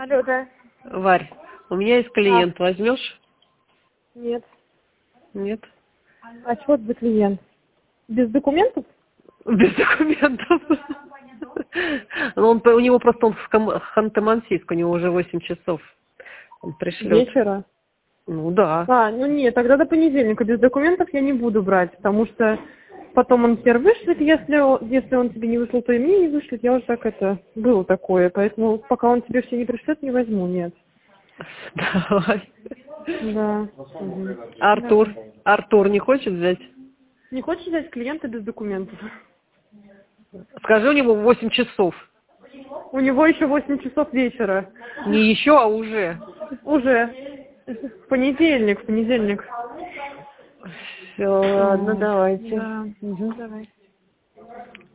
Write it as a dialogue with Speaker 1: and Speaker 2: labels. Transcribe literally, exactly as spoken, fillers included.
Speaker 1: Алло, да.
Speaker 2: Варь, у меня есть
Speaker 1: А,
Speaker 2: клиент, возьмешь?
Speaker 1: нет.
Speaker 2: Нет?
Speaker 1: А чего это за клиент? Без документов?
Speaker 2: Без документов. Ну, он, у него просто он в Кам- Ханты-Мансийск, у него уже восемь часов. Он пришлет.
Speaker 1: Вечера?
Speaker 2: Ну да.
Speaker 1: А, ну нет, тогда до понедельника. Без документов я не буду брать, потому что потом он тебе вышлет, если, о- если он тебе не вышлет, то и мне не вышлет. Я уже так это, было такое. Поэтому пока он тебе все не пришлет, не возьму, нет.
Speaker 2: Давай.
Speaker 1: Да. Мгм.
Speaker 2: Артур.
Speaker 1: Давай.
Speaker 2: Артур не хочет взять?
Speaker 1: Не хочешь взять клиента без документов?
Speaker 2: Скажи, у него восемь часов.
Speaker 1: У него еще восемь часов вечера.
Speaker 2: Не еще, а уже.
Speaker 1: Уже. В понедельник, в понедельник.
Speaker 2: Все, ладно,
Speaker 1: Вот.
Speaker 2: давайте.
Speaker 1: Да.
Speaker 2: Мгм.
Speaker 1: Давай.